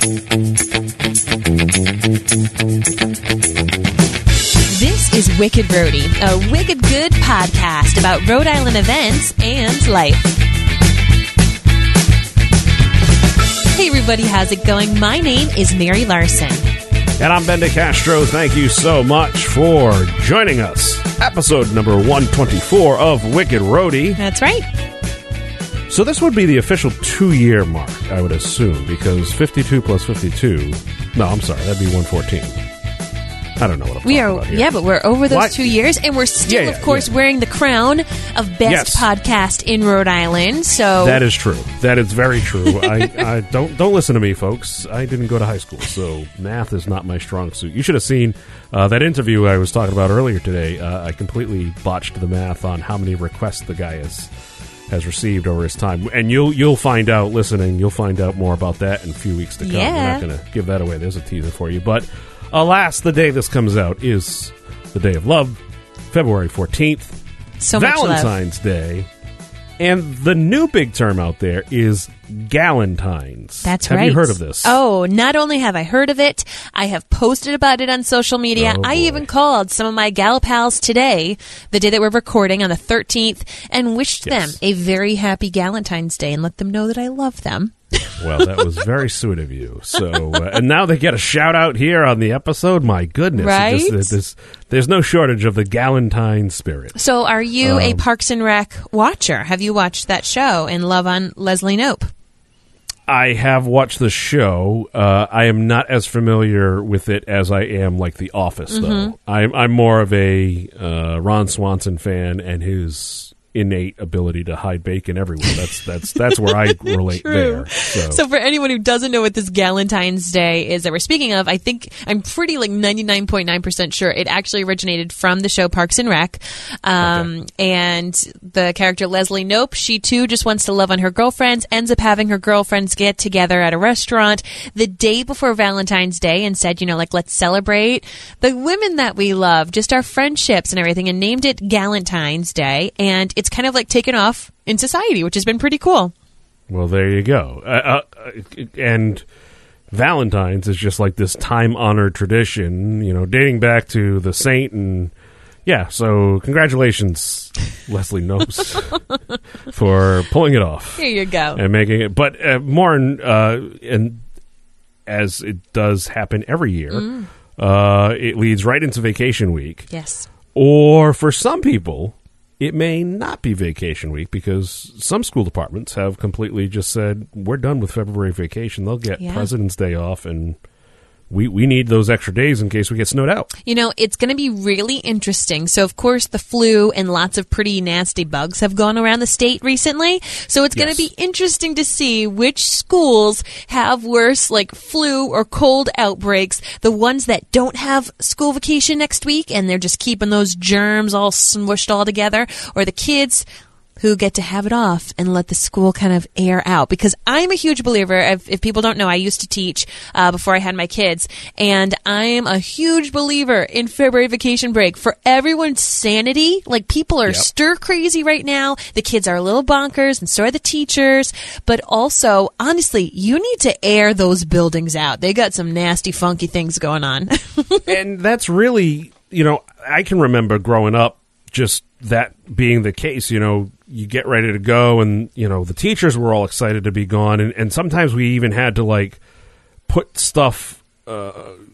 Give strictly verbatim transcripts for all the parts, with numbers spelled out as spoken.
This is Wicked Roadie, a wicked good podcast about Rhode Island events and life. Hey everybody, how's it going? My name is Mary Larson. And I'm Ben DeCastro. Thank you so much for joining us. Episode number one twenty-four of Wicked Roadie. That's right. So this would be the official two-year mark, I would assume, because fifty-two plus fifty-two... No, I'm sorry, that'd be one fourteen. I don't know what I'm we talking are, about here. Yeah, but we're over those What? two years, and we're still, Yeah, yeah, of course, yeah. wearing the crown of best Yes. podcast in Rhode Island. So That is true. That is very true. I, I don't don't listen to me, folks. I didn't go to high school, so math is not my strong suit. You should have seen uh, that interview I was talking about earlier today. Uh, I completely botched the math on how many requests the guy has has received over his time, and you'll you'll find out listening. You'll find out more about that in a few weeks to come. Yeah. We're not going to give that away. There's a teaser for you, but alas, the day this comes out is the day of love, February fourteenth. so much love. Valentine's Day. And the new big term out there is Galentine's. That's have right. Have you heard of this? Oh, not only have I heard of it, I have posted about it on social media. Oh, I boy. even called some of my gal pals today, the day that we're recording on the thirteenth, and wished Yes. them a very happy Galentine's Day and let them know that I love them. Well, that was very sweet of you. So, uh, and now they get a shout out here on the episode. My goodness. It Right? just- it- there's, there's no shortage of the Galentine spirit. So are you a Um, Parks and Rec watcher? Have you watched that show and love on Leslie Knope? I have watched the show. Uh, I am not as familiar with it as I am like The Office, Mm-hmm. though. I'm, I'm more of a uh, Ron Swanson fan and his innate ability to hide bacon everywhere. That's that's that's where I relate True. there. So, So for anyone who doesn't know what this Galentine's Day is that we're speaking of, I think I'm pretty like ninety-nine point nine percent sure it actually originated from the show Parks and Rec. Um, Okay. And the character Leslie Knope, she too just wants to love on her girlfriends, ends up having her girlfriends get together at a restaurant the day before Valentine's Day and said, you know, like, let's celebrate the women that we love, just our friendships and everything, and named it Galentine's Day. And it's kind of like taken off in society, which has been pretty cool. well, there you go. Uh, uh, and Valentine's is just like this time-honored tradition, you know, dating back to the saint. And yeah, so congratulations, Leslie Knopes, for pulling it off. Here you go. And making it, but uh, more in, uh, and as it does happen every year, Mm. uh, it leads right into vacation week. Yes. Or for some people, it may not be vacation week because some school departments have completely just said, we're done with February vacation. They'll get Yeah. President's Day off, and we, we need those extra days in case we get snowed out. You know, it's going to be really interesting. So, of course, the flu and lots of pretty nasty bugs have gone around the state recently. So it's going to Yes. be interesting to see which schools have worse, like, flu or cold outbreaks. The ones that don't have school vacation next week and they're just keeping those germs all smushed all together, or the kids who get to have it off and let the school kind of air out. Because I'm a huge believer, if, if people don't know, I used to teach uh, before I had my kids, and I'm a huge believer in February vacation break for everyone's sanity. Like, people are Yep. stir crazy right now. The kids are a little bonkers, and so are the teachers. But also, honestly, you need to air those buildings out. They got some nasty, funky things going on. And that's really, you know, I can remember growing up just that being the case. You know, you get ready to go, and, you know, the teachers were all excited to be gone. And, and sometimes we even had to, like, put stuff uh,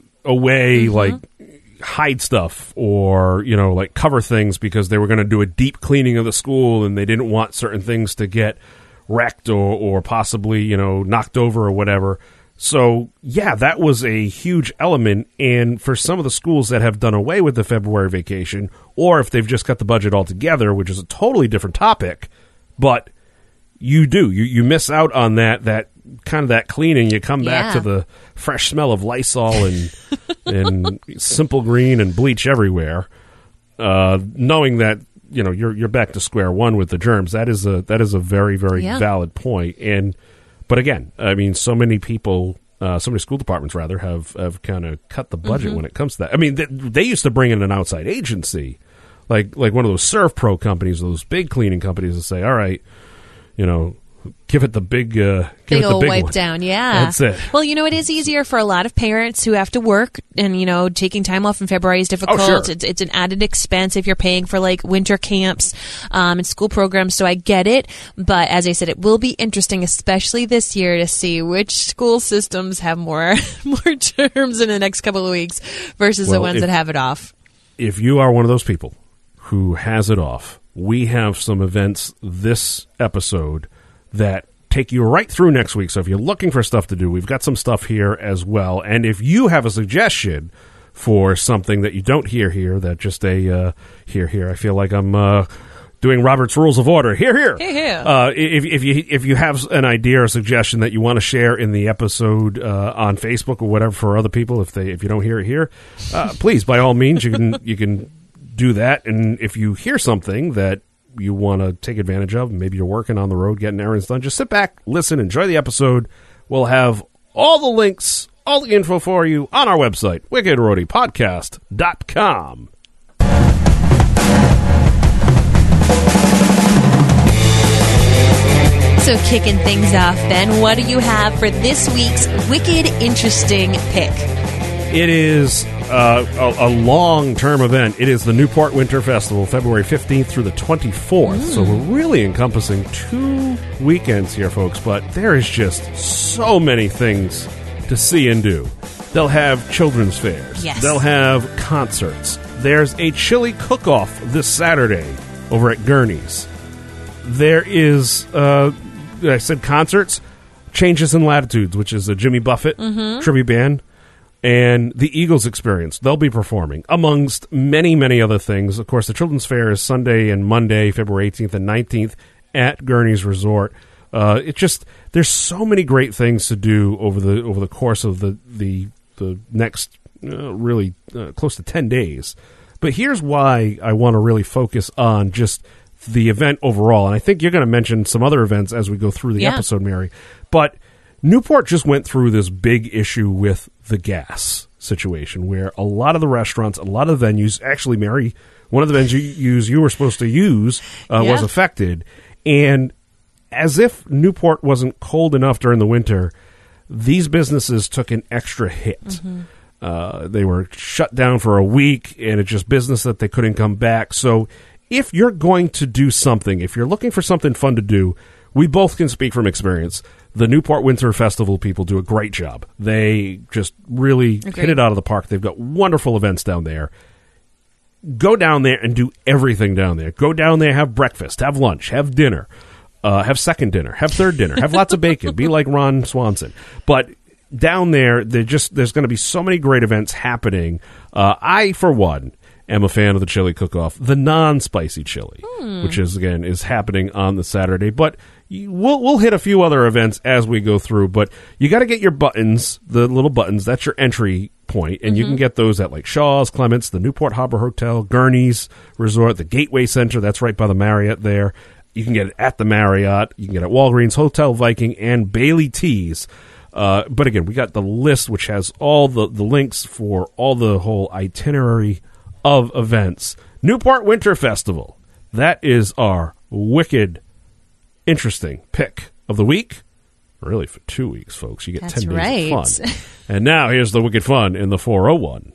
away, Mm-hmm. like hide stuff or, you know, like cover things because they were going to do a deep cleaning of the school and they didn't want certain things to get wrecked or, or possibly, you know, knocked over or whatever. So, yeah, that was a huge element. And for some of the schools that have done away with the February vacation, or if they've just cut the budget altogether, which is a totally different topic, but you do. You you miss out on that that kind of that cleaning. You come back Yeah. to the fresh smell of Lysol and and Simple Green and bleach everywhere, uh, knowing that, you know, you're you're back to square one with the germs. That is a that is a very, very Yeah. valid point. And but again, I mean, so many people, uh, so many school departments rather have have kind of cut the budget Mm-hmm. when it comes to that. I mean, they, they used to bring in an outside agency, like like one of those Serve Pro companies, those big cleaning companies, to say, all right, you know, give it the big, uh, give Big it the old big wipe one. down, yeah. That's it. Well, you know, it is easier for a lot of parents who have to work, and, you know, taking time off in February is difficult. Oh, sure. It's, it's an added expense if you're paying for, like, winter camps um, and school programs, so I get it. But as I said, it will be interesting, especially this year, to see which school systems have more, more terms in the next couple of weeks versus Well, the ones if- that have it off. If you are one of those people who has it off, we have some events this episode that take you right through next week. So if you're looking for stuff to do, we've got some stuff here as well. And if you have a suggestion for something that you don't hear here, that just a uh, here here, I feel like I'm uh, doing Robert's Rules of Order. Here here. Here, here. Uh, if, if you if you have an idea or suggestion that you want to share in the episode uh, on Facebook or whatever for other people, if they if you don't hear it here, uh, please by all means you can you can do that. And if you hear something that you want to take advantage of, maybe you're working on the road getting errands done, just sit back, listen, enjoy the episode. We'll have all the links, all the info for you on our website, wicked roadie podcast dot com. So kicking things off, Ben, what do you have for this week's Wicked Interesting Pick? It is uh, a, a long-term event. It is the Newport Winter Festival, February fifteenth through the twenty-fourth. Mm. So we're really encompassing two weekends here, folks. But there is just so many things to see and do. They'll have children's fairs. Yes. They'll have concerts. There's a chili cook-off this Saturday over at Gurney's. There is, uh, I said concerts, Changes in Latitudes, which is a Jimmy Buffett mm-hmm. tribute band. And the Eagles Experience, they'll be performing, amongst many, many other things. Of course, the Children's Fair is Sunday and Monday, February eighteenth and nineteenth, at Gurney's Resort. Uh, it just, there's so many great things to do over the over the course of the, the, the next, uh, really, uh, close to ten days. But here's why I want to really focus on just the event overall. And I think you're going to mention some other events as we go through the yeah. episode, Mary. But Newport just went through this big issue with the gas situation where a lot of the restaurants, a lot of the venues, actually, Mary, one of the venues you were supposed to use uh, yeah. was affected. And as if Newport wasn't cold enough during the winter, these businesses took an extra hit. Mm-hmm. Uh, they were shut down for a week, and it's just business that they couldn't come back. So if you're going to do something, if you're looking for something fun to do, we both can speak from experience. The Newport Winter Festival people do a great job. They just really Agreed. hit it out of the park. They've got wonderful events down there. Go down there and do everything down there. Go down there, have breakfast, have lunch, have dinner, uh, have second dinner, have third dinner, have lots of bacon. Be like Ron Swanson. But down there, just there's going to be so many great events happening. Uh, I, for one, am a fan of the chili cook-off, the non-spicy chili, hmm. which is, again, is happening on the Saturday. But you, we'll, we'll hit a few other events as we go through. But you got to get your buttons, the little buttons. That's your entry point, and mm-hmm. you can get those at like Shaw's, Clements, the Newport Harbor Hotel, Gurney's Resort, the Gateway Center. That's right by the Marriott there. You can get it at the Marriott. You can get it at Walgreens, Hotel Viking, and Bailey Teas. Uh, but again, we got the list, which has all the, the links for all the whole itinerary of events. Newport Winter Festival. That is our wicked, interesting pick of the week. Really, for two weeks, folks. You get That's ten days right. of fun. And now here's the wicked fun in the four oh one.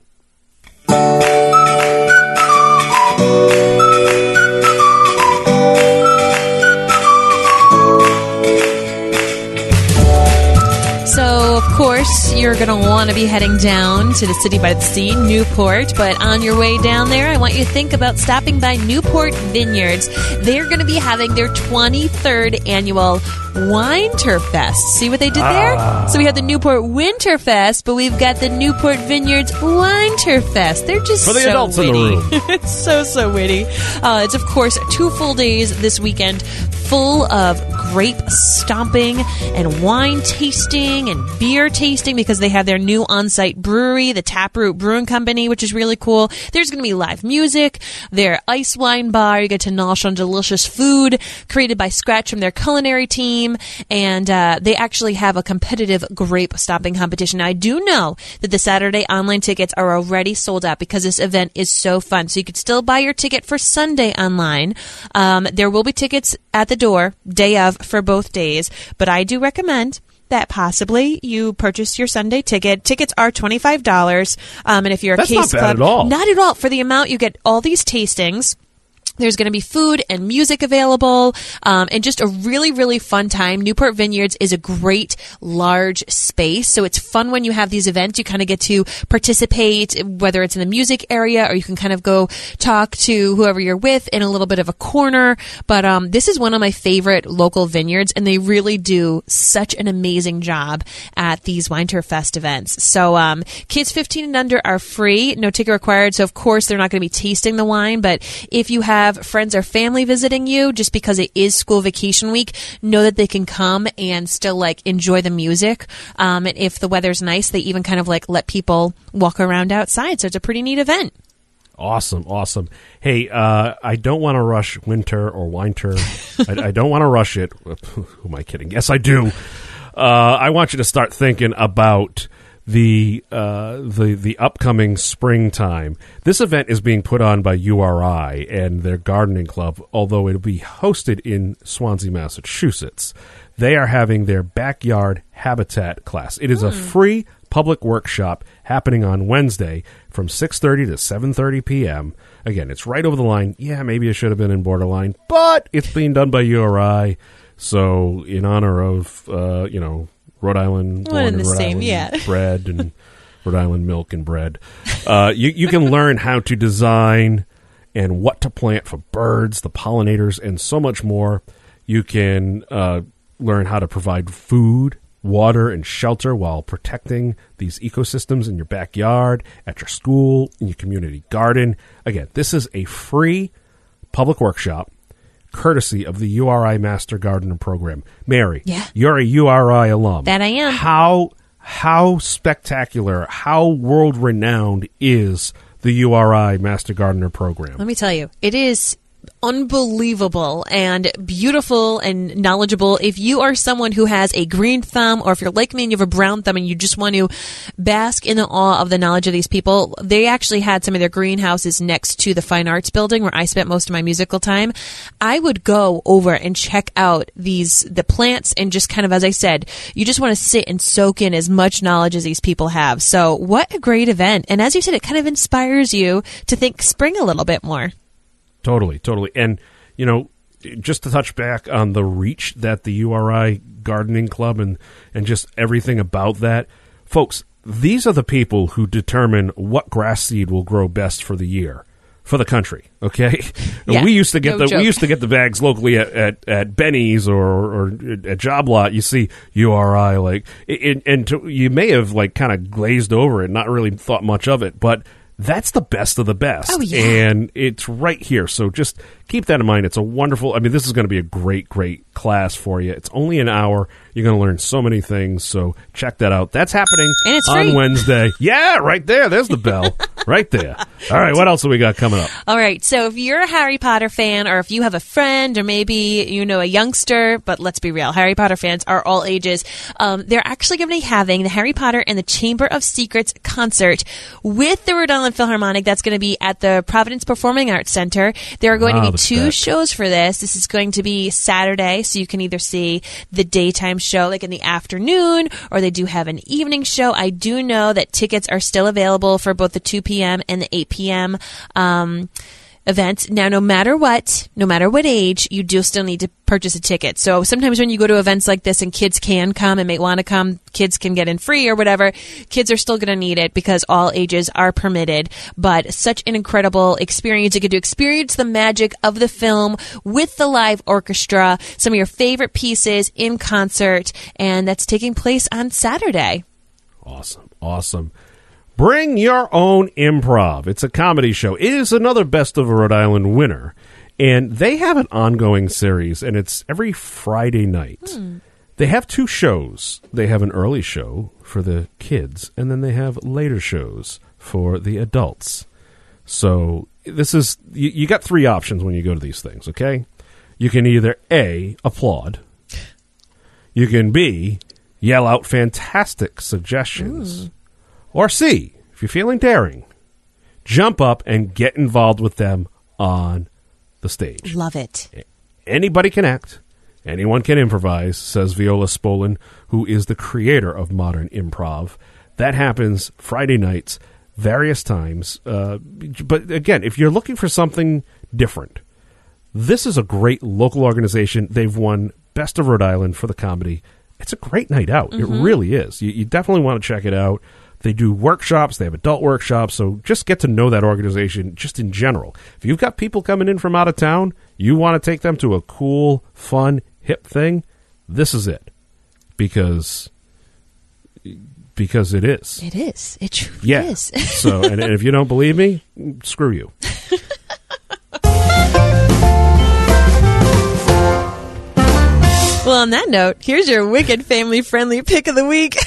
So, of course, you're going to want to be heading down to the city by the sea, Newport. But on your way down there, I want you to think about stopping by Newport Vineyards. They're going to be having their twenty-third annual Winterfest. See what they did there? Ah. So we have the Newport Winterfest, but we've got the Newport Vineyards Winterfest. They're just For the so adults witty. in the room. It's so, so witty. Uh, it's, of course, two full days this weekend full of grape stomping and wine tasting and beer tasting because they have their new on-site brewery, the Taproot Brewing Company, which is really cool. There's going to be live music, their ice wine bar. You get to nosh on delicious food created by scratch from their culinary team. theme, and uh, they actually have a competitive grape stomping competition. Now, I do know that the Saturday online tickets are already sold out because this event is so fun. So you could still buy your ticket for Sunday online. Um, there will be tickets at the door day of for both days, but I do recommend that possibly you purchase your Sunday ticket. Tickets are twenty-five dollars. Um, and if you're a That's Case not bad Club, at all. not at all. For the amount, you get all these tastings. There's going to be food and music available, um, and just a really, really fun time. Newport Vineyards is a great, large space, so it's fun when you have these events. You kind of get to participate, whether it's in the music area or you can kind of go talk to whoever you're with in a little bit of a corner. But um, this is one of my favorite local vineyards, and they really do such an amazing job at these Wine Turf Fest events. So um, kids fifteen and under are free, no ticket required. So, of course, they're not going to be tasting the wine, but if you have friends or family visiting you, just because it is school vacation week, know that they can come and still like enjoy the music. Um, and if the weather's nice, they even kind of like let people walk around outside. So it's a pretty neat event. Awesome, awesome. Hey, uh, I don't want to rush winter or winter. I, I don't want to rush it. Who am I kidding? Yes, I do. Uh, I want you to start thinking about the uh, the the upcoming springtime. This event is being put on by U R I and their gardening club, although it'll be hosted in Swansea, Massachusetts. They are having their backyard habitat class. It is mm. a free public workshop happening on Wednesday from six thirty to seven thirty p.m. Again, it's right over the line. Yeah, maybe it should have been in Borderline, but it's being done by U R I. So in honor of, uh, you know, Rhode Island, One and the Rhode same, Island yeah. bread and Rhode Island milk and bread. Uh, you, you can learn how to design and what to plant for birds, the pollinators, and so much more. You can uh, learn how to provide food, water, and shelter while protecting these ecosystems in your backyard, at your school, in your community garden. Again, this is a free public workshop courtesy of the U R I Master Gardener Program. Mary, yeah. you're a U R I alum. That I am. How how spectacular, how world-renowned is the U R I Master Gardener Program? Let me tell you, it is unbelievable and beautiful and knowledgeable. If you are someone who has a green thumb, or if you're like me and you have a brown thumb and you just want to bask in the awe of the knowledge of these people, they actually had some of their greenhouses next to the Fine Arts Building where I spent most of my musical time. I would go over and check out these the plants and just kind of, as I said, you just want to sit and soak in as much knowledge as these people have. So what a great event. And as you said, it kind of inspires you to think spring a little bit more. Totally, totally. And, you know, just to touch back on the reach that the U R I Gardening Club and, and just everything about that, folks, these are the people who determine what grass seed will grow best for the year, for the country, okay? Yeah, we used to get no the joke. we used to get the bags locally at, at, at Benny's or, or at Job Lot. You see U R I, like, it, and to, you may have, like, kind of glazed over it, not really thought much of it, but that's the best of the best. Oh, yeah. And it's right here. So just keep that in mind. It's a wonderful, I mean, this is going to be a great, great class for you. It's only an hour. You're going to learn so many things. So check that out. That's happening And it's on free. Wednesday. Yeah, right there. There's the bell. Right there. All right. What else have we got coming up? All right. So if you're a Harry Potter fan, or if you have a friend, or maybe you know a youngster, but let's be real, Harry Potter fans are all ages. Um, they're actually going to be having the Harry Potter and the Chamber of Secrets concert with the Rhode Island Philharmonic. That's going to be at the Providence Performing Arts Center. There are going Ah, to be the two bet. shows for this. This is going to be Saturday, so you can either see the daytime show, like in the afternoon, or they do have an evening show. I do know that tickets are still available for both the two p.m. and the eight p.m. Um, events. Now, no matter what, no matter what age, you do still need to purchase a ticket. So sometimes when you go to events like this and kids can come and may want to come, kids can get in free or whatever, kids are still going to need it because all ages are permitted. But such an incredible experience. You get to experience the magic of the film with the live orchestra, some of your favorite pieces in concert, and that's taking place on Saturday. Awesome. Awesome. Bring Your Own Improv. It's a comedy show. It is another Best of Rhode Island winner. And they have an ongoing series, and it's every Friday night. Hmm. They have two shows. They have an early show for the kids, and then they have later shows for the adults. So this is, you, you got three options when you go to these things, okay? You can either A, applaud, You can B, yell out fantastic suggestions. Ooh. Or C, if you're feeling daring, jump up and get involved with them on the stage. Love it. Anybody can act. Anyone can improvise, says Viola Spolin, who is the creator of modern improv. That happens Friday nights, various times. Uh, but again, if you're looking for something different, this is a great local organization. They've won Best of Rhode Island for the comedy. It's a great night out. Mm-hmm. It really is. You, you definitely want to check it out. They do workshops. They have adult workshops. So just get to know that organization just in general. If you've got people coming in from out of town, you want to take them to a cool, fun, hip thing, this is it. Because... Because it is. It is. It truly yeah. is. So, and, and if you don't believe me, screw you. Well, on that note, here's your wicked family-friendly pick of the week.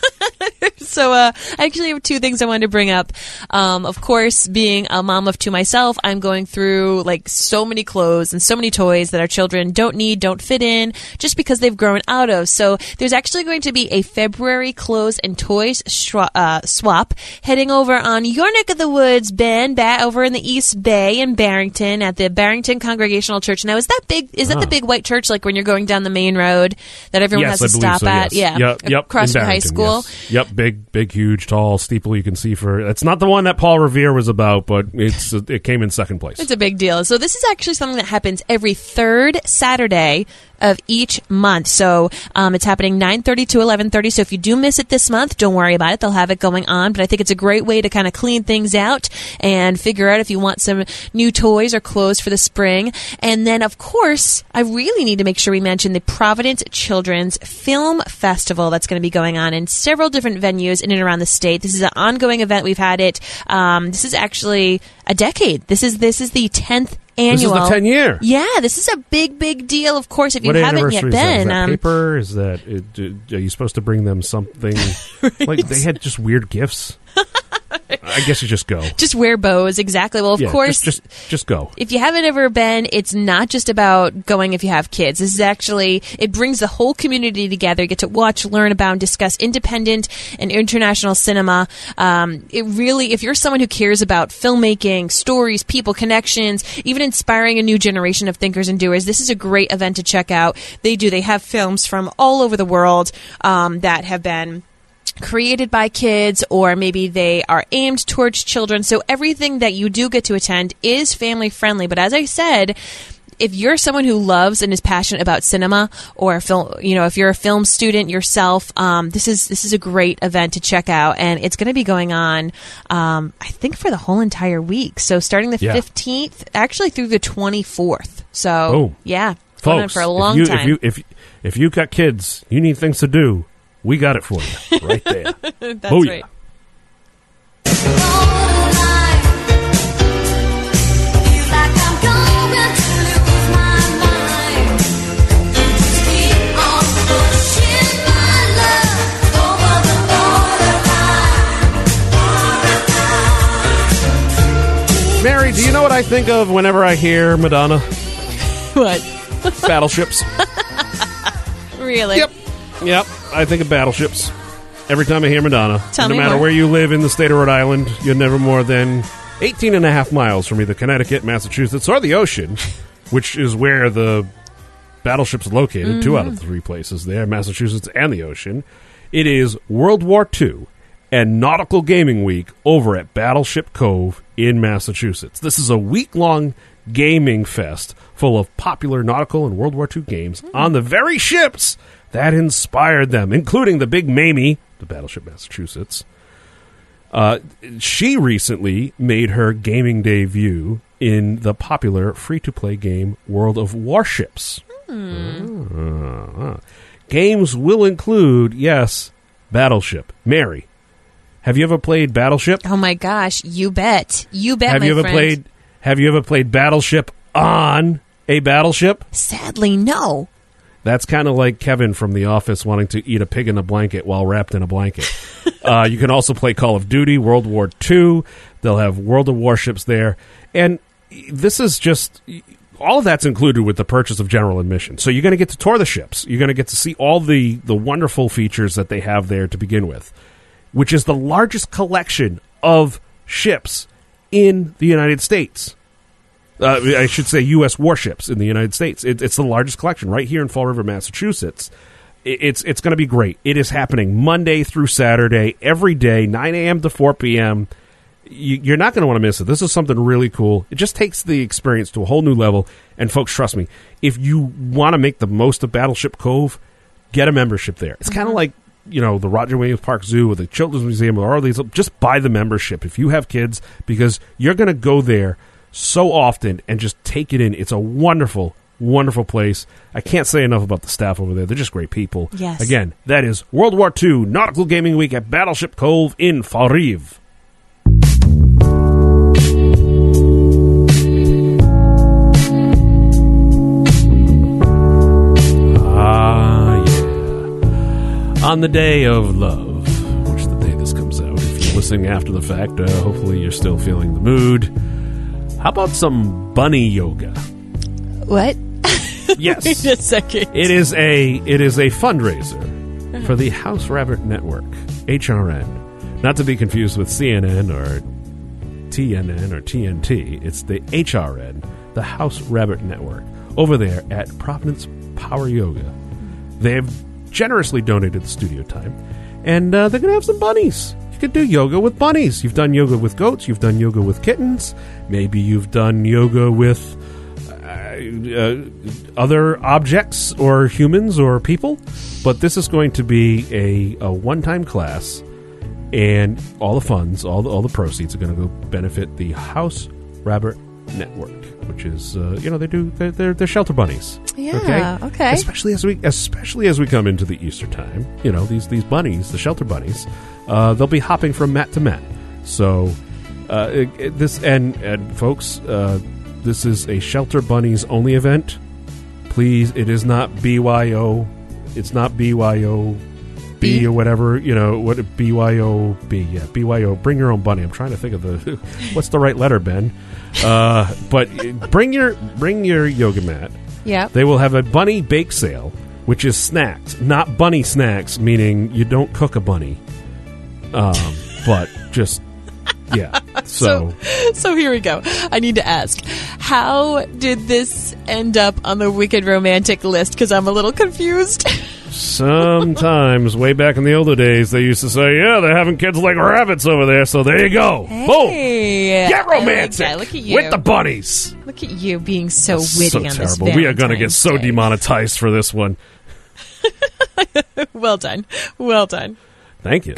So uh, I actually have two things I wanted to bring up. Um, of course, being a mom of two myself, I'm going through like so many clothes and so many toys that our children don't need, don't fit in, just because they've grown out of. So there's actually going to be a February clothes and toys shwa- uh, swap heading over on your neck of the woods, Ben, back over in the East Bay in Barrington at the Barrington Congregational Church. Now, is that big? Is that oh. the big white church, like when you're going down the main road that everyone yes, has to stop so, at? Yes. Yeah, yep, yep, across from high school. Yes. Yep, big, big, huge, tall steeple you can see for. It's not the one that Paul Revere was about, but it's it came in second place. It's a big deal. So this is actually something that happens every third Saturday of each month. So um, it's happening nine thirty to eleven thirty. So if you do miss it this month, don't worry about it. They'll have it going on. But I think it's a great way to kind of clean things out and figure out if you want some new toys or clothes for the spring. And then, of course, I really need to make sure we mention the Providence Children's Film Festival that's going to be going on in several different venues in and around the state. This is an ongoing event. We've had it. Um, this is actually a decade. This is this is the tenth annual. This is the ten year. Yeah, this is a big, big deal. Of course, if you what haven't yet been, is that, is that um, paper? Is that it, are you supposed to bring them something? Right. Like they had just weird gifts. I guess you just go. Just wear bows, exactly. Well, of yeah, course, just, just just go. If you haven't ever been, it's not just about going if you have kids. This is actually, it brings the whole community together. You get to watch, learn about, and discuss independent and international cinema. Um, it really, if you're someone who cares about filmmaking, stories, people, connections, even inspiring a new generation of thinkers and doers, this is a great event to check out. They do. They have films from all over the world um, that have been created by kids, or maybe they are aimed towards children. So everything that you do get to attend is family friendly. But as I said, if you're someone who loves and is passionate about cinema, or film, you know, if you're a film student yourself, um, this is this is a great event to check out, and it's going to be going on, um, I think, for the whole entire week. So starting the fifteenth, yeah. actually through the twenty-fourth. So oh, yeah, folks, going on for a long if you, time. If you if if you got kids, you need things to do. We got it for you right there. That's Booyah. Right. Mary, do you know what I think of whenever I hear Madonna? What? Battleships. Really? Yep. Yep. I think of battleships every time I hear Madonna. Tell no me matter more. where you live in the state of Rhode Island, you're never more than eighteen and a half miles from either Connecticut, Massachusetts, or the ocean, which is where the battleship's located. Mm-hmm. Two out of the three places there, Massachusetts and the ocean. It is World War Two and Nautical Gaming Week over at Battleship Cove in Massachusetts. This is a week-long gaming fest full of popular nautical and World War Two games mm. on the very ships that inspired them, including the Big Mamie, the Battleship Massachusetts. Uh, she recently made her gaming debut in the popular free-to-play game World of Warships. Mm. Uh, games will include, yes, Battleship. Mary, have you ever played Battleship? Oh my gosh, you bet. You bet, have my you ever friend. played Have you ever played Battleship on a battleship? Sadly, no. That's kind of like Kevin from The Office wanting to eat a pig in a blanket while wrapped in a blanket. uh, you can also play Call of Duty, World War Two. They'll have World of Warships there. And this is just all of that's included with the purchase of general admission. So you're going to get to tour the ships. You're going to get to see all the, the wonderful features that they have there to begin with, which is the largest collection of ships in the United States. Uh, I should say U S warships in the United States. It, it's the largest collection right here in Fall River, Massachusetts. It, it's it's going to be great. It is happening Monday through Saturday, every day, nine a.m. to four p.m., You, you're not going to want to miss it. This is something really cool. It just takes the experience to a whole new level. And folks, trust me, if you want to make the most of Battleship Cove, get a membership there. It's mm-hmm. kind of like, you know, the Roger Williams Park Zoo or the Children's Museum or all these. Just buy the membership if you have kids, because you're going to go there so often and just take it in. It's a wonderful, wonderful place. I can't say enough about the staff over there. They're just great people. Yes. Again, that is World War Two Nautical Gaming Week at Battleship Cove in Fall River. On the day of love, which is the day this comes out, if you're listening after the fact, uh, hopefully you're still feeling the mood. How about some bunny yoga? What? Yes. Wait a second. It is a it is a fundraiser for the House Rabbit Network, H R N. Not to be confused with C N N or T N N or T N T. It's the H R N, the House Rabbit Network, over there at Providence Power Yoga. They have generously donated the studio time, and uh, they're going to have some bunnies. You could do yoga with bunnies. You've done yoga with goats. You've done yoga with kittens. Maybe you've done yoga with uh, uh, other objects or humans or people. But this is going to be a, a one-time class, and all the funds, all the, all the proceeds are going to go benefit the House Rabbit Network, which is, uh, you know, they do they're, they're they're shelter bunnies. Yeah. Okay? Okay. Especially as we especially as we come into the Easter time, you know, these these bunnies, the shelter bunnies, uh, they'll be hopping from mat to mat. So uh, it, it, this and and folks, uh, this is a shelter bunnies only event. Please, it is not B Y O. It's not B Y O B or whatever, you know, what B Y O B. Yeah, B Y O. Bring your own bunny. I'm trying to think of the what's the right letter, Ben. Uh, but bring your bring your yoga mat. Yeah. They will have a bunny bake sale, which is snacks, not bunny snacks, meaning you don't cook a bunny. Um, but just yeah. So, so so here we go. I need to ask, how did this end up on the Wicked Romantic list? Because I'm a little confused. Sometimes, way back in the older days, they used to say, yeah, they're having kids like rabbits over there, so there you go. Hey, boom. Get romantic. Like Look at you. With the bunnies. Look at you being so That's witty so on terrible. this Valentine's We are going to get so Day. demonetized for this one. Well done. Well done. Thank you.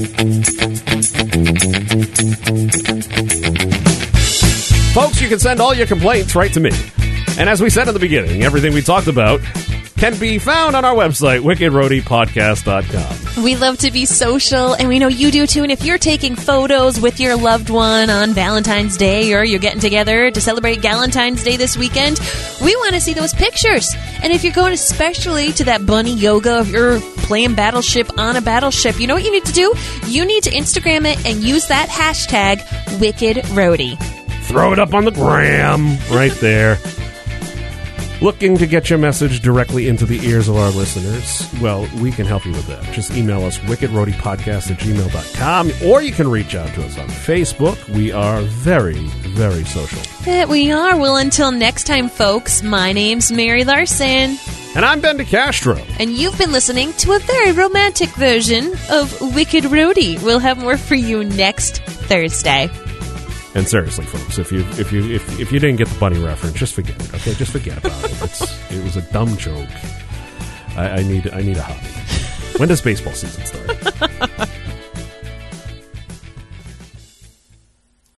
Folks, you can send all your complaints right to me. And as we said in the beginning, everything we talked about can be found on our website, wicked roadie podcast dot com. We love to be social, and we know you do too. And if you're taking photos with your loved one on Valentine's Day, or you're getting together to celebrate Galentine's Day this weekend, we want to see those pictures. And if you're going especially to that bunny yoga, if you're playing Battleship on a battleship, you know what you need to do? You need to Instagram it and use that hashtag WickedRoadie. Throw it up on the gram right there. Looking to get your message directly into the ears of our listeners? Well, we can help you with that. Just email us, wicked roadie podcast at gmail dot com, or you can reach out to us on Facebook. We are very, very social. That we are. Well, until next time, folks, my name's Mary Larson. And I'm Ben DeCastro. And you've been listening to a very romantic version of Wicked Roadie. We'll have more for you next Thursday. And seriously, folks, if you if you if, if you didn't get the bunny reference, just forget it. Okay, just forget about it. It's, it was a dumb joke. I, I need I need a hobby. When does baseball season start?